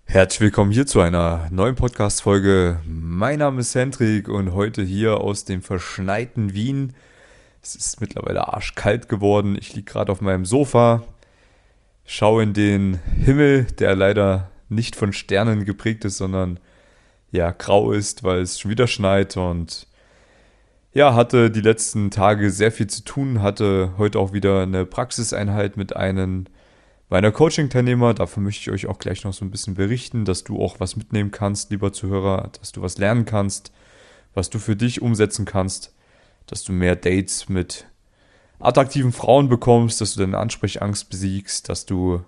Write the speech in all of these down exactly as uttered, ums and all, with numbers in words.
Herzlich willkommen hier zu einer neuen Podcast-Folge. Mein Name ist Hendrik und heute hier aus dem verschneiten Wien. Es ist mittlerweile arschkalt geworden. Ich liege gerade auf meinem Sofa, schaue in den Himmel, der leider nicht von Sternen geprägt ist, sondern ja grau ist, weil es schon wieder schneit und ja, hatte die letzten Tage sehr viel zu tun, hatte heute auch wieder eine Praxiseinheit mit einem meiner Coaching-Teilnehmer. Davon möchte ich euch auch gleich noch so ein bisschen berichten, dass du auch was mitnehmen kannst, lieber Zuhörer, dass du was lernen kannst, was du für dich umsetzen kannst, dass du mehr Dates mit attraktiven Frauen bekommst, dass du deine Ansprechangst besiegst, dass du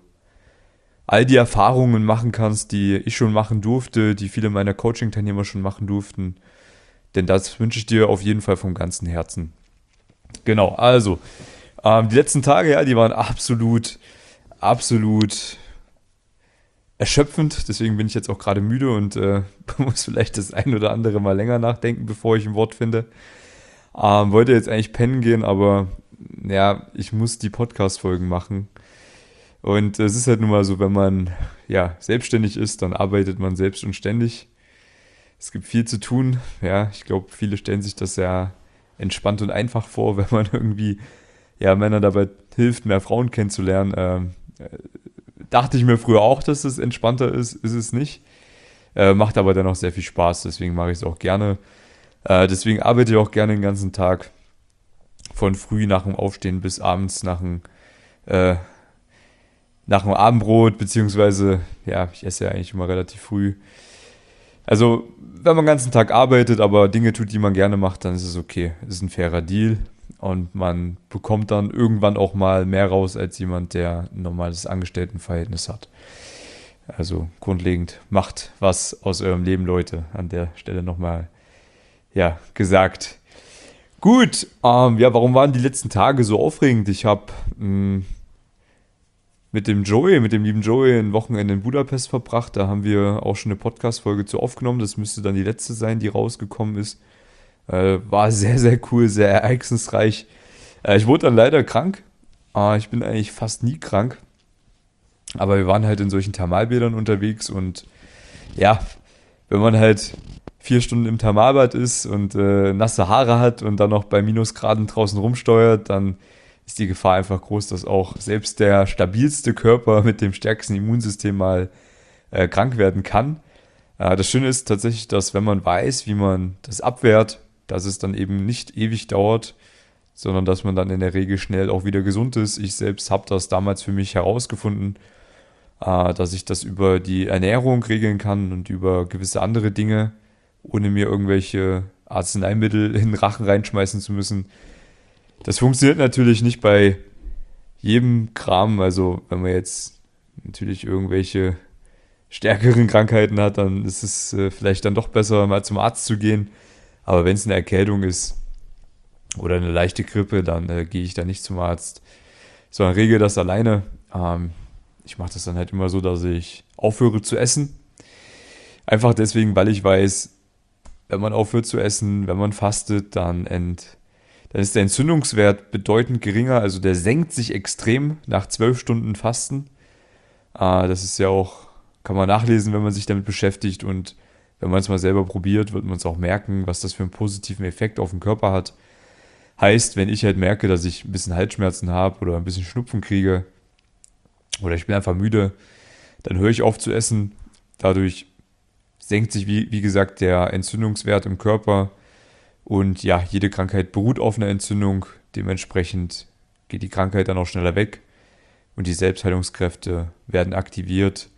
all die Erfahrungen machen kannst, die ich schon machen durfte, die viele meiner Coaching-Teilnehmer schon machen durften. Denn das wünsche ich dir auf jeden Fall vom ganzen Herzen. Genau, also, ähm, die letzten Tage, ja, die waren absolut, absolut erschöpfend. Deswegen bin ich jetzt auch gerade müde und äh, muss vielleicht das ein oder andere mal länger nachdenken, bevor ich ein Wort finde. Ähm, wollte jetzt eigentlich pennen gehen, aber ja, ich muss die Podcast-Folgen machen. Und es ist halt nun mal so, wenn man ja selbstständig ist, dann arbeitet man selbst und ständig. Es gibt viel zu tun. Ja, ich glaube, viele stellen sich das sehr entspannt und einfach vor, wenn man irgendwie ja, Männern dabei hilft, mehr Frauen kennenzulernen. Ähm, äh, dachte ich mir früher auch, dass es entspannter ist, ist es nicht. Äh, macht aber dennoch sehr viel Spaß, deswegen mache ich es auch gerne. Äh, deswegen arbeite ich auch gerne den ganzen Tag, von früh nach dem Aufstehen bis abends nach dem, äh, nach dem Abendbrot, beziehungsweise, ja, ich esse ja eigentlich immer relativ früh. Also, wenn man den ganzen Tag arbeitet, aber Dinge tut, die man gerne macht, dann ist es okay. Es ist ein fairer Deal und man bekommt dann irgendwann auch mal mehr raus als jemand, der ein normales Angestelltenverhältnis hat. Also grundlegend macht was aus eurem Leben, Leute. An der Stelle nochmal, ja, gesagt. Gut, ähm, ja, warum waren die letzten Tage so aufregend? Ich habe mit dem Joey, mit dem lieben Joey, ein Wochenende in Budapest verbracht. Da haben wir auch schon eine Podcast-Folge zu aufgenommen. Das müsste dann die letzte sein, die rausgekommen ist. Äh, war sehr, sehr cool, sehr ereignisreich. Äh, ich wurde dann leider krank. Äh, ich bin eigentlich fast nie krank. Aber wir waren halt in solchen Thermalbädern unterwegs und ja, wenn man halt vier Stunden im Thermalbad ist und äh, nasse Haare hat und dann noch bei Minusgraden draußen rumsteuert, dann ist die Gefahr einfach groß, dass auch selbst der stabilste Körper mit dem stärksten Immunsystem mal äh, krank werden kann. Äh, das Schöne ist tatsächlich, dass wenn man weiß, wie man das abwehrt, dass es dann eben nicht ewig dauert, sondern dass man dann in der Regel schnell auch wieder gesund ist. Ich selbst habe das damals für mich herausgefunden, äh, dass ich das über die Ernährung regeln kann und über gewisse andere Dinge, ohne mir irgendwelche Arzneimittel in den Rachen reinschmeißen zu müssen. Das funktioniert natürlich nicht bei jedem Kram. Also wenn man jetzt natürlich irgendwelche stärkeren Krankheiten hat, dann ist es äh, vielleicht dann doch besser, mal zum Arzt zu gehen. Aber wenn es eine Erkältung ist oder eine leichte Grippe, dann äh, gehe ich da nicht zum Arzt, sondern regel das alleine. Ähm, ich mache das dann halt immer so, dass ich aufhöre zu essen. Einfach deswegen, weil ich weiß, wenn man aufhört zu essen, wenn man fastet, dann, ent, dann ist der Entzündungswert bedeutend geringer. Also der senkt sich extrem nach zwölf Stunden Fasten. Äh, das ist ja auch, kann man nachlesen, wenn man sich damit beschäftigt. Und wenn man es mal selber probiert, wird man es auch merken, was das für einen positiven Effekt auf den Körper hat. Heißt, wenn ich halt merke, dass ich ein bisschen Halsschmerzen habe oder ein bisschen Schnupfen kriege oder ich bin einfach müde, dann höre ich auf zu essen. Dadurch senkt sich, wie, wie gesagt, der Entzündungswert im Körper. Und ja, jede Krankheit beruht auf einer Entzündung. Dementsprechend geht die Krankheit dann auch schneller weg. Und die Selbstheilungskräfte werden aktiviert.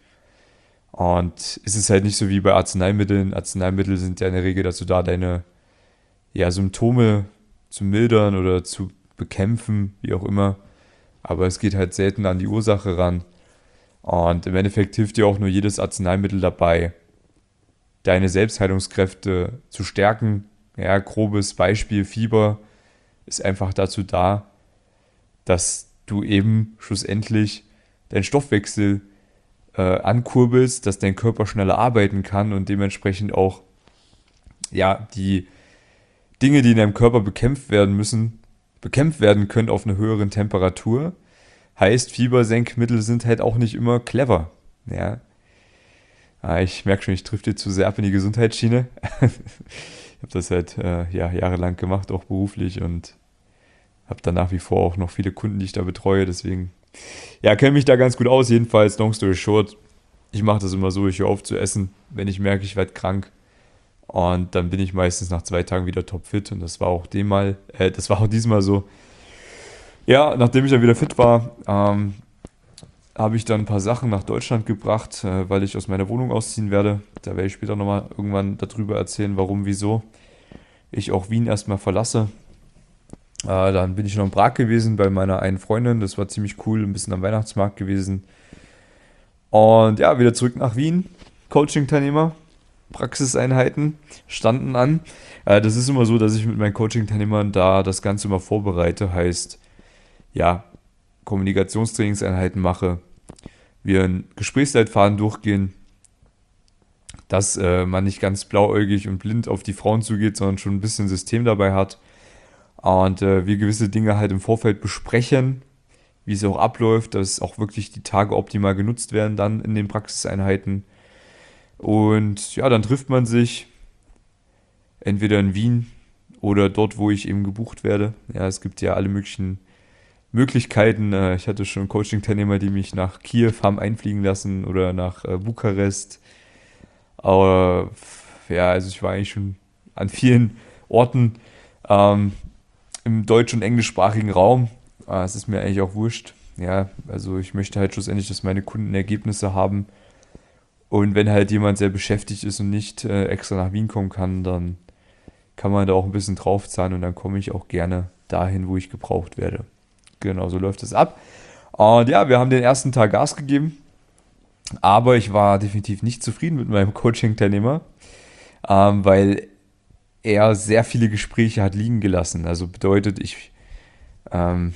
Und es ist halt nicht so wie bei Arzneimitteln. Arzneimittel sind ja in der Regel dazu da, deine ja, Symptome zu mildern oder zu bekämpfen, wie auch immer. Aber es geht halt selten an die Ursache ran. Und im Endeffekt hilft dir auch nur jedes Arzneimittel dabei, deine Selbstheilungskräfte zu stärken. Ja, grobes Beispiel, Fieber ist einfach dazu da, dass du eben schlussendlich deinen Stoffwechsel äh, ankurbelst, dass dein Körper schneller arbeiten kann und dementsprechend auch ja, die Dinge, die in deinem Körper bekämpft werden müssen, bekämpft werden können auf einer höheren Temperatur. Heißt, Fiebersenkmittel sind halt auch nicht immer clever. Ja. Ah, ich merke schon, ich drifte zu sehr ab in die Gesundheitsschiene. Ich habe das halt äh, ja, jahrelang gemacht, auch beruflich und habe da nach wie vor auch noch viele Kunden, die ich da betreue. Deswegen, ja, kenne mich da ganz gut aus. Jedenfalls, long story short, ich mache das immer so, ich höre auf zu essen, wenn ich merke, ich werde krank. Und dann bin ich meistens nach zwei Tagen wieder topfit. Und das war auch dem Mal, äh, das war auch diesmal so. Ja, nachdem ich dann wieder fit war, ähm, habe ich dann ein paar Sachen nach Deutschland gebracht, äh, weil ich aus meiner Wohnung ausziehen werde. Da werde ich später nochmal irgendwann darüber erzählen, warum, wieso ich auch Wien erstmal verlasse. Äh, dann bin ich noch in Prag gewesen bei meiner einen Freundin. Das war ziemlich cool, ein bisschen am Weihnachtsmarkt gewesen. Und ja, wieder zurück nach Wien. Coaching-Teilnehmer, Praxiseinheiten standen an. Äh, das ist immer so, dass ich mit meinen Coaching-Teilnehmern da das Ganze immer vorbereite. Heißt, ja, Kommunikationstrainingseinheiten mache, wir einen Gesprächsleitfaden durchgehen, dass äh, man nicht ganz blauäugig und blind auf die Frauen zugeht, sondern schon ein bisschen System dabei hat. Und äh, wir gewisse Dinge halt im Vorfeld besprechen, wie es auch abläuft, dass auch wirklich die Tage optimal genutzt werden dann in den Praxiseinheiten. Und ja, dann trifft man sich entweder in Wien oder dort, wo ich eben gebucht werde. Ja, es gibt ja alle möglichen Möglichkeiten. Äh, Ich hatte schon Coaching-Teilnehmer, die mich nach Kiew haben einfliegen lassen oder nach äh, Bukarest. Aber ja, also ich war eigentlich schon an vielen Orten ähm, im deutsch- und englischsprachigen Raum. Äh, Es ist mir eigentlich auch wurscht. Ja, also ich möchte halt schlussendlich, dass meine Kunden Ergebnisse haben. Und wenn halt jemand sehr beschäftigt ist und nicht äh, extra nach Wien kommen kann, dann kann man da auch ein bisschen draufzahlen und dann komme ich auch gerne dahin, wo ich gebraucht werde. Genau, so läuft es ab. Und ja, wir haben den ersten Tag Gas gegeben, aber ich war definitiv nicht zufrieden mit meinem Coaching-Teilnehmer, ähm, weil er sehr viele Gespräche hat liegen gelassen. Also bedeutet, ich ähm,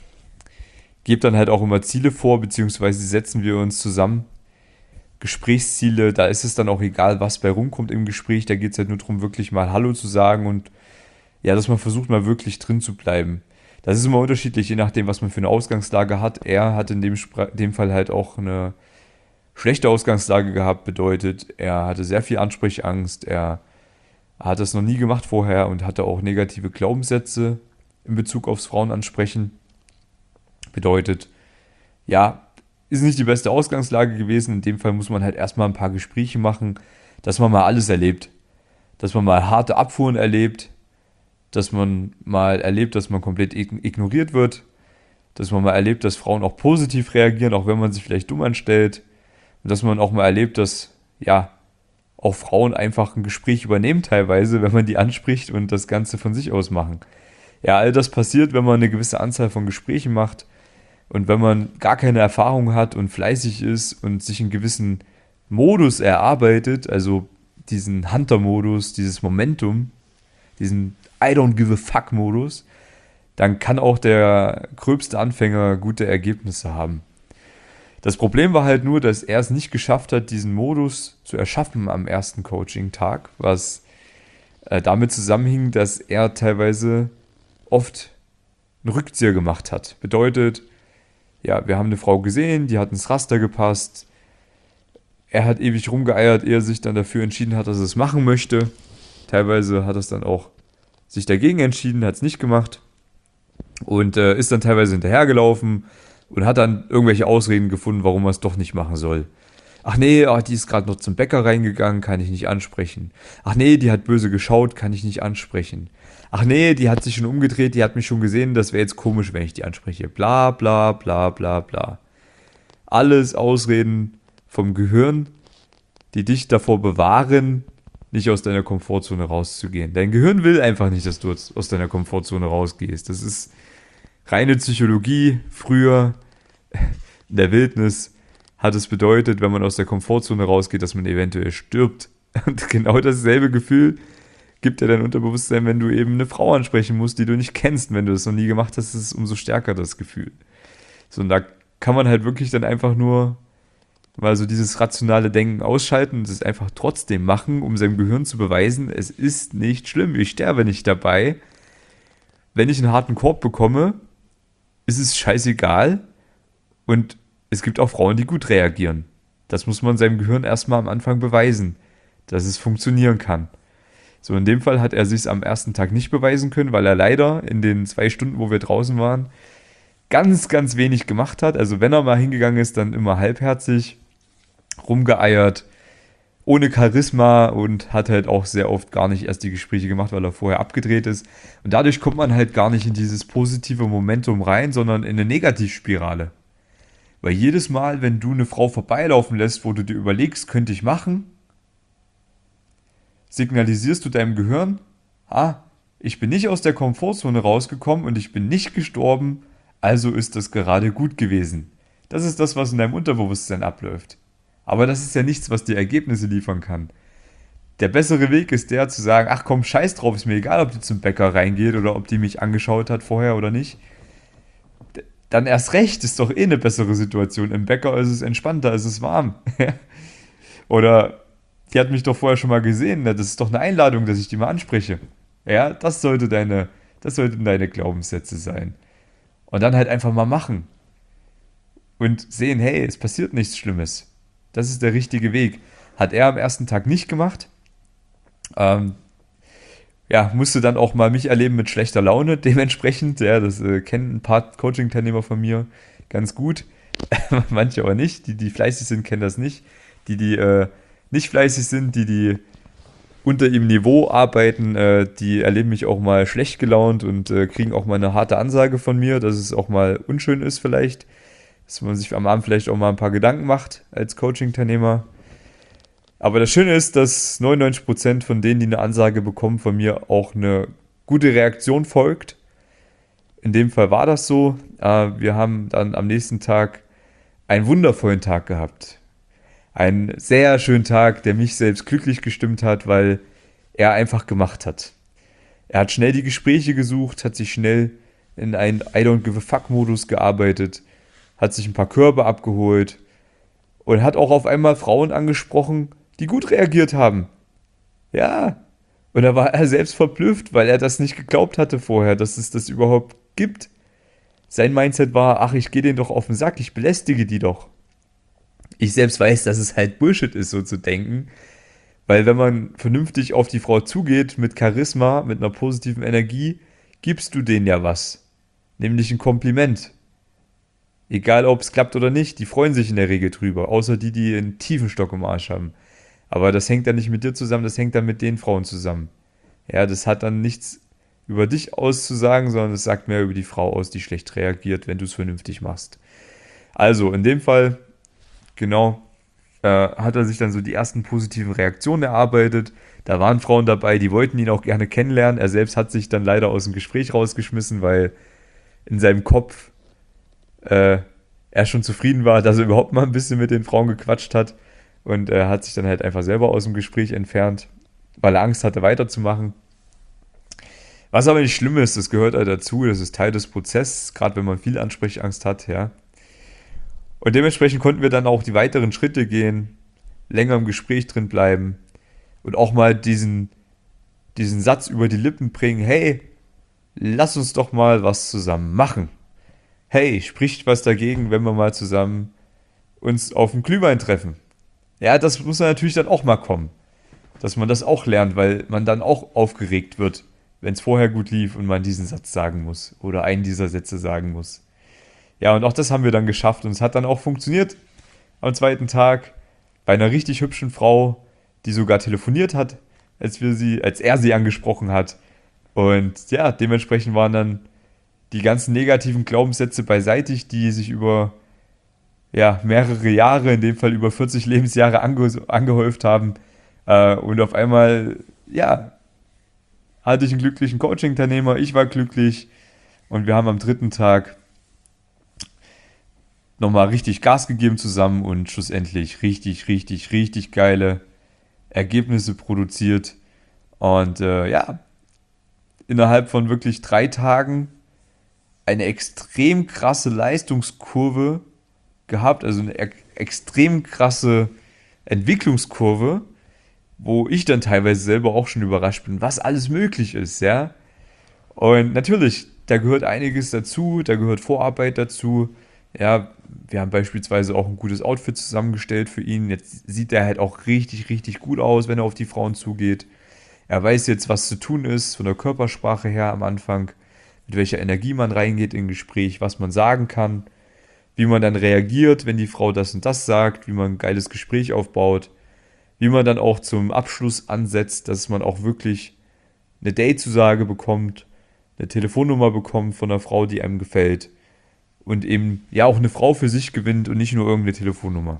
gebe dann halt auch immer Ziele vor, beziehungsweise setzen wir uns zusammen. Gesprächsziele, da ist es dann auch egal, was bei rumkommt im Gespräch. Da geht es halt nur darum, wirklich mal Hallo zu sagen und ja, dass man versucht, mal wirklich drin zu bleiben. Das ist immer unterschiedlich, je nachdem, was man für eine Ausgangslage hat. Er hat in dem, Spra dem Fall halt auch eine schlechte Ausgangslage gehabt, bedeutet, er hatte sehr viel Ansprechangst, er hat das noch nie gemacht vorher und hatte auch negative Glaubenssätze in Bezug aufs Frauenansprechen. Bedeutet, ja, ist nicht die beste Ausgangslage gewesen. In dem Fall muss man halt erstmal ein paar Gespräche machen, dass man mal alles erlebt. Dass man mal harte Abfuhren erlebt, dass man mal erlebt, dass man komplett ignoriert wird, dass man mal erlebt, dass Frauen auch positiv reagieren, auch wenn man sich vielleicht dumm anstellt. Und dass man auch mal erlebt, dass, ja, auch Frauen einfach ein Gespräch übernehmen teilweise, wenn man die anspricht und das Ganze von sich aus machen. Ja, all das passiert, wenn man eine gewisse Anzahl von Gesprächen macht und wenn man gar keine Erfahrung hat und fleißig ist und sich einen gewissen Modus erarbeitet, also diesen Hunter-Modus, dieses Momentum, diesen I don't give a fuck Modus, dann kann auch der gröbste Anfänger gute Ergebnisse haben. Das Problem war halt nur, dass er es nicht geschafft hat, diesen Modus zu erschaffen am ersten Coaching-Tag, was äh, damit zusammenhing, dass er teilweise oft einen Rückzieher gemacht hat. Bedeutet, ja, wir haben eine Frau gesehen, die hat ins Raster gepasst. Er hat ewig rumgeeiert, ehe er sich dann dafür entschieden hat, dass er es machen möchte. Teilweise hat er es dann auch sich dagegen entschieden, hat es nicht gemacht und äh, ist dann teilweise hinterhergelaufen und hat dann irgendwelche Ausreden gefunden, warum er es doch nicht machen soll. Ach nee, ach, die ist gerade noch zum Bäcker reingegangen, kann ich nicht ansprechen. Ach nee, die hat böse geschaut, kann ich nicht ansprechen. Ach nee, die hat sich schon umgedreht, die hat mich schon gesehen, das wäre jetzt komisch, wenn ich die anspreche. Bla bla bla bla bla. Alles Ausreden vom Gehirn, die dich davor bewahren, nicht aus deiner Komfortzone rauszugehen. Dein Gehirn will einfach nicht, dass du aus deiner Komfortzone rausgehst. Das ist reine Psychologie. Früher in der Wildnis hat es bedeutet, wenn man aus der Komfortzone rausgeht, dass man eventuell stirbt. Und genau dasselbe Gefühl gibt dir dein Unterbewusstsein, wenn du eben eine Frau ansprechen musst, die du nicht kennst. Wenn du das noch nie gemacht hast, ist es umso stärker, das Gefühl. So, und da kann man halt wirklich dann einfach nur mal so dieses rationale Denken ausschalten und es einfach trotzdem machen, um seinem Gehirn zu beweisen, es ist nicht schlimm, ich sterbe nicht dabei. Wenn ich einen harten Korb bekomme, ist es scheißegal und es gibt auch Frauen, die gut reagieren. Das muss man seinem Gehirn erstmal am Anfang beweisen, dass es funktionieren kann. So, in dem Fall hat er sich am ersten Tag nicht beweisen können, weil er leider in den zwei Stunden, wo wir draußen waren, ganz, ganz wenig gemacht hat. Also wenn er mal hingegangen ist, dann immer halbherzig, rumgeeiert, ohne Charisma und hat halt auch sehr oft gar nicht erst die Gespräche gemacht, weil er vorher abgedreht ist. Und dadurch kommt man halt gar nicht in dieses positive Momentum rein, sondern in eine Negativspirale. Weil jedes Mal, wenn du eine Frau vorbeilaufen lässt, wo du dir überlegst, könnte ich machen, signalisierst du deinem Gehirn, ah, ich bin nicht aus der Komfortzone rausgekommen und ich bin nicht gestorben, also ist das gerade gut gewesen. Das ist das, was in deinem Unterbewusstsein abläuft. Aber das ist ja nichts, was dir Ergebnisse liefern kann. Der bessere Weg ist der, zu sagen, ach komm, scheiß drauf, ist mir egal, ob die zum Bäcker reingeht oder ob die mich angeschaut hat vorher oder nicht. Dann erst recht, ist doch eh eine bessere Situation. Im Bäcker ist es entspannter, ist es warm. Oder die hat mich doch vorher schon mal gesehen, das ist doch eine Einladung, dass ich die mal anspreche. Ja, das sollte deine, das sollten deine Glaubenssätze sein. Und dann halt einfach mal machen. Und sehen, hey, es passiert nichts Schlimmes. Das ist der richtige Weg. Hat er am ersten Tag nicht gemacht. Ähm, ja, musste dann auch mal mich erleben mit schlechter Laune. Dementsprechend, ja, das äh, kennen ein paar Coaching-Teilnehmer von mir ganz gut. Manche aber nicht. Die, die fleißig sind, kennen das nicht. Die, die äh, nicht fleißig sind, die, die unter ihrem Niveau arbeiten, äh, die erleben mich auch mal schlecht gelaunt und äh, kriegen auch mal eine harte Ansage von mir, dass es auch mal unschön ist vielleicht. Dass man sich am Abend vielleicht auch mal ein paar Gedanken macht als Coaching-Teilnehmer. Aber das Schöne ist, dass neunundneunzig Prozent von denen, die eine Ansage bekommen von mir, auch eine gute Reaktion folgt. In dem Fall war das so. Wir haben dann am nächsten Tag einen wundervollen Tag gehabt. Einen sehr schönen Tag, der mich selbst glücklich gestimmt hat, weil er einfach gemacht hat. Er hat schnell die Gespräche gesucht, hat sich schnell in einen I don't give a fuck Modus gearbeitet, hat sich ein paar Körbe abgeholt und hat auch auf einmal Frauen angesprochen, die gut reagiert haben. Ja, und da war er selbst verblüfft, weil er das nicht geglaubt hatte vorher, dass es das überhaupt gibt. Sein Mindset war, ach, ich gehe denen doch auf den Sack, ich belästige die doch. Ich selbst weiß, dass es halt Bullshit ist, so zu denken, weil wenn man vernünftig auf die Frau zugeht, mit Charisma, mit einer positiven Energie, gibst du denen ja was. Nämlich ein Kompliment. Egal, ob es klappt oder nicht, die freuen sich in der Regel drüber, außer die, die einen tiefen Stock im Arsch haben. Aber das hängt dann nicht mit dir zusammen, das hängt dann mit den Frauen zusammen. Ja, das hat dann nichts über dich auszusagen, sondern es sagt mehr über die Frau aus, die schlecht reagiert, wenn du es vernünftig machst. Also, in dem Fall, genau, äh, hat er sich dann so die ersten positiven Reaktionen erarbeitet. Da waren Frauen dabei, die wollten ihn auch gerne kennenlernen. Er selbst hat sich dann leider aus dem Gespräch rausgeschmissen, weil in seinem Kopf äh, er schon zufrieden war, dass er überhaupt mal ein bisschen mit den Frauen gequatscht hat. Und er hat sich dann halt einfach selber aus dem Gespräch entfernt, weil er Angst hatte, weiterzumachen. Was aber nicht schlimm ist, das gehört halt dazu, das ist Teil des Prozesses, gerade wenn man viel Ansprechangst hat, ja. Und dementsprechend konnten wir dann auch die weiteren Schritte gehen, länger im Gespräch drin bleiben und auch mal diesen, diesen Satz über die Lippen bringen, hey, lass uns doch mal was zusammen machen. Hey, spricht was dagegen, wenn wir mal zusammen uns auf dem Glühwein treffen? Ja, das muss dann natürlich dann auch mal kommen, dass man das auch lernt, weil man dann auch aufgeregt wird, wenn es vorher gut lief und man diesen Satz sagen muss oder einen dieser Sätze sagen muss. Ja, und auch das haben wir dann geschafft und es hat dann auch funktioniert am zweiten Tag bei einer richtig hübschen Frau, die sogar telefoniert hat, als wir sie, als er sie angesprochen hat. Und ja, dementsprechend waren dann die ganzen negativen Glaubenssätze beiseitig, die sich über ja, mehrere Jahre, in dem Fall über vierzig Lebensjahre ange- angehäuft haben. Äh, und auf einmal, ja, hatte ich einen glücklichen Coaching-Teilnehmer, ich war glücklich und wir haben am dritten Tag nochmal richtig Gas gegeben zusammen und schlussendlich richtig, richtig, richtig geile Ergebnisse produziert. Und äh, ja, innerhalb von wirklich drei Tagen eine extrem krasse Leistungskurve gehabt, also eine e- extrem krasse Entwicklungskurve, wo ich dann teilweise selber auch schon überrascht bin, was alles möglich ist, ja. Und natürlich, da gehört einiges dazu, da gehört Vorarbeit dazu, ja, wir haben beispielsweise auch ein gutes Outfit zusammengestellt für ihn. Jetzt sieht er halt auch richtig, richtig gut aus, wenn er auf die Frauen zugeht. Er weiß jetzt, was zu tun ist, von der Körpersprache her am Anfang, mit welcher Energie man reingeht in ein Gespräch, was man sagen kann, wie man dann reagiert, wenn die Frau das und das sagt, wie man ein geiles Gespräch aufbaut, wie man dann auch zum Abschluss ansetzt, dass man auch wirklich eine Date-Zusage bekommt, eine Telefonnummer bekommt von einer Frau, die einem gefällt und eben ja auch eine Frau für sich gewinnt und nicht nur irgendeine Telefonnummer.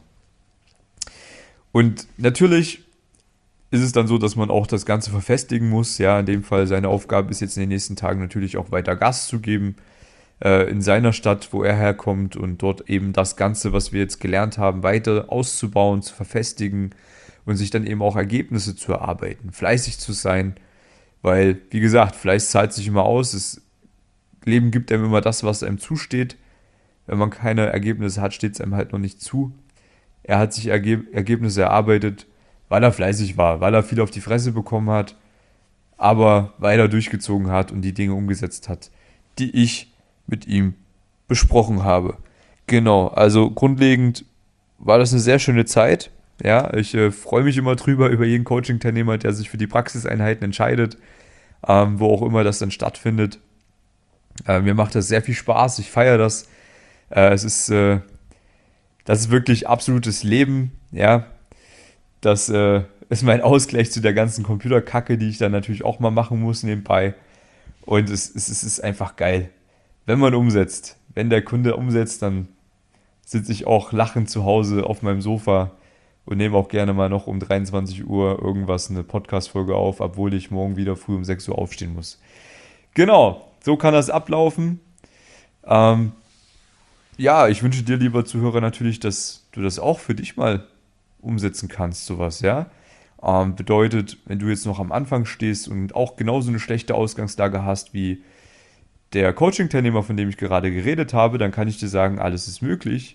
Und natürlich ist es dann so, dass man auch das Ganze verfestigen muss. Ja, in dem Fall seine Aufgabe ist jetzt in den nächsten Tagen natürlich auch weiter Gas zu geben äh, in seiner Stadt, wo er herkommt und dort eben das Ganze, was wir jetzt gelernt haben, weiter auszubauen, zu verfestigen und sich dann eben auch Ergebnisse zu erarbeiten, fleißig zu sein, weil, wie gesagt, Fleiß zahlt sich immer aus. Das Leben gibt einem immer das, was einem zusteht. Wenn man keine Ergebnisse hat, steht es einem halt noch nicht zu. Er hat sich Erge- Ergebnisse erarbeitet, weil er fleißig war, weil er viel auf die Fresse bekommen hat, aber weil er durchgezogen hat und die Dinge umgesetzt hat, die ich mit ihm besprochen habe. Genau, also grundlegend war das eine sehr schöne Zeit. Ja, ich äh, freue mich immer drüber, über jeden Coaching-Teilnehmer, der sich für die Praxiseinheiten entscheidet, ähm, wo auch immer das dann stattfindet. Äh, mir macht das sehr viel Spaß, ich feiere das. Äh, es ist, äh, das ist wirklich absolutes Leben, ja. Das äh, ist mein Ausgleich zu der ganzen Computerkacke, die ich dann natürlich auch mal machen muss nebenbei. Und es, es, es ist einfach geil. Wenn man umsetzt, wenn der Kunde umsetzt, dann sitze ich auch lachend zu Hause auf meinem Sofa und nehme auch gerne mal noch um dreiundzwanzig Uhr irgendwas, eine Podcast-Folge auf, obwohl ich morgen wieder früh um sechs Uhr aufstehen muss. Genau, so kann das ablaufen. Ähm, ja, ich wünsche dir, lieber Zuhörer, natürlich, dass du das auch für dich mal umsetzen kannst, sowas, ja. Ähm, bedeutet, wenn du jetzt noch am Anfang stehst und auch genauso eine schlechte Ausgangslage hast wie der Coaching-Teilnehmer, von dem ich gerade geredet habe, dann kann ich dir sagen, alles ist möglich.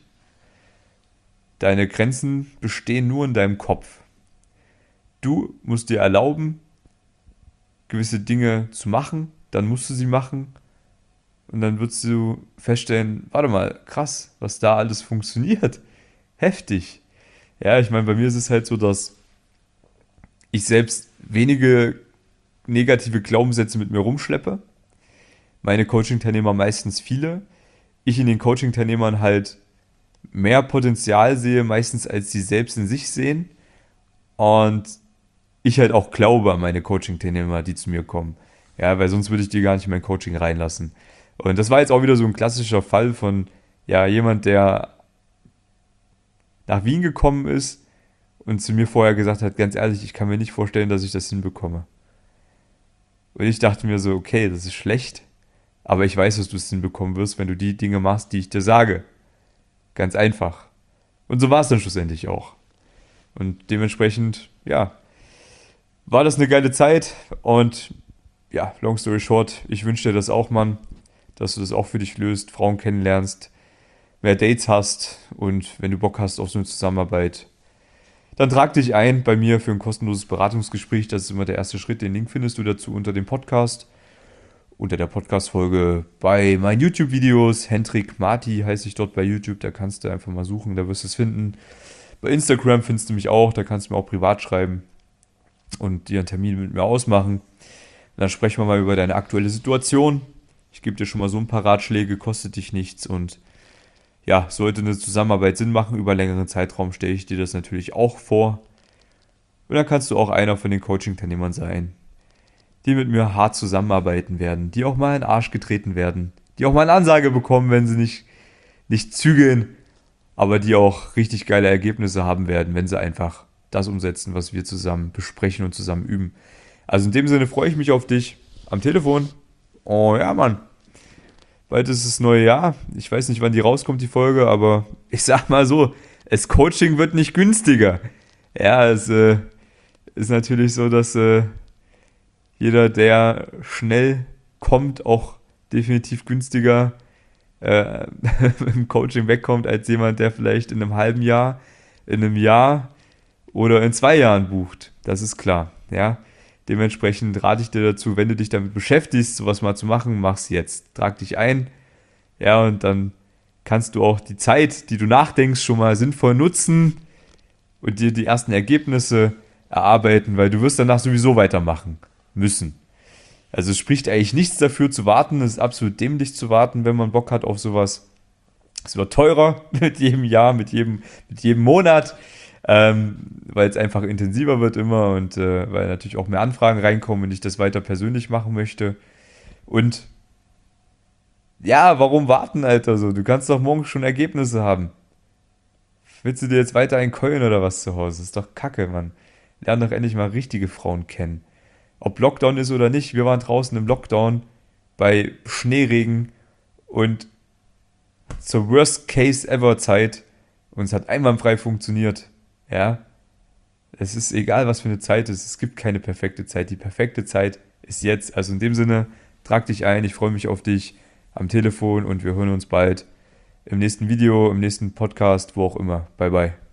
Deine Grenzen bestehen nur in deinem Kopf. Du musst dir erlauben, gewisse Dinge zu machen, dann musst du sie machen und dann wirst du feststellen, warte mal, krass, was da alles funktioniert. Heftig. Ja, ich meine, bei mir ist es halt so, dass ich selbst wenige negative Glaubenssätze mit mir rumschleppe. Meine Coaching-Teilnehmer meistens viele. Ich in den Coaching-Teilnehmern halt mehr Potenzial sehe, meistens als sie selbst in sich sehen. Und ich halt auch glaube an meine Coaching-Teilnehmer, die zu mir kommen. Ja, weil sonst würde ich die gar nicht in mein Coaching reinlassen. Und das war jetzt auch wieder so ein klassischer Fall von, ja, jemand, der nach Wien gekommen ist und zu mir vorher gesagt hat, ganz ehrlich, ich kann mir nicht vorstellen, dass ich das hinbekomme. Und ich dachte mir so, okay, das ist schlecht, aber ich weiß, dass du es hinbekommen wirst, wenn du die Dinge machst, die ich dir sage. Ganz einfach. Und so war es dann schlussendlich auch. Und dementsprechend, ja, war das eine geile Zeit. Und ja, long story short, ich wünsche dir das auch, Mann, dass du das auch für dich löst, Frauen kennenlernst, mehr Dates hast und wenn du Bock hast auf so eine Zusammenarbeit, dann trag dich ein bei mir für ein kostenloses Beratungsgespräch. Das ist immer der erste Schritt. Den Link findest du dazu unter dem Podcast. Unter der Podcast-Folge bei meinen YouTube-Videos. Hendrik Marti heiße ich dort bei YouTube. Da kannst du einfach mal suchen, da wirst du es finden. Bei Instagram findest du mich auch. Da kannst du mir auch privat schreiben und dir einen Termin mit mir ausmachen. Und dann sprechen wir mal über deine aktuelle Situation. Ich gebe dir schon mal so ein paar Ratschläge, kostet dich nichts und ja, sollte eine Zusammenarbeit Sinn machen über einen längeren Zeitraum, stelle ich dir das natürlich auch vor. Und dann kannst du auch einer von den Coaching-Teilnehmern sein, die mit mir hart zusammenarbeiten werden, die auch mal in den Arsch getreten werden, die auch mal eine Ansage bekommen, wenn sie nicht, nicht zügeln, aber die auch richtig geile Ergebnisse haben werden, wenn sie einfach das umsetzen, was wir zusammen besprechen und zusammen üben. Also in dem Sinne freue ich mich auf dich am Telefon. Oh ja, Mann. Bald ist das neue Jahr. Ich weiß nicht, wann die rauskommt, die Folge, aber ich sag mal so, das Coaching wird nicht günstiger. Ja, es äh, ist natürlich so, dass äh, jeder, der schnell kommt, auch definitiv günstiger äh, im Coaching wegkommt, als jemand, der vielleicht in einem halben Jahr, in einem Jahr oder in zwei Jahren bucht. Das ist klar, ja. Dementsprechend rate ich dir dazu, wenn du dich damit beschäftigst, sowas mal zu machen, mach's jetzt. Trag dich ein, ja, und dann kannst du auch die Zeit, die du nachdenkst, schon mal sinnvoll nutzen und dir die ersten Ergebnisse erarbeiten, weil du wirst danach sowieso weitermachen müssen. Also es spricht eigentlich nichts dafür zu warten. Es ist absolut dämlich zu warten, wenn man Bock hat auf sowas. Es wird teurer mit jedem Jahr, mit jedem, mit jedem Monat, ähm, weil es einfach intensiver wird immer und äh, weil natürlich auch mehr Anfragen reinkommen und ich das weiter persönlich machen möchte. Und ja, warum warten, Alter? So, du kannst doch morgen schon Ergebnisse haben. Willst du dir jetzt weiter einen keulen oder was zu Hause? Das ist doch Kacke, Mann. Lern doch endlich mal richtige Frauen kennen. Ob Lockdown ist oder nicht, wir waren draußen im Lockdown bei Schneeregen und zur Worst-Case-Ever-Zeit und es hat einwandfrei funktioniert. Ja, es ist egal, was für eine Zeit es ist. Es gibt keine perfekte Zeit. Die perfekte Zeit ist jetzt. Also in dem Sinne, trag dich ein. Ich freue mich auf dich am Telefon und wir hören uns bald im nächsten Video, im nächsten Podcast, wo auch immer. Bye, bye.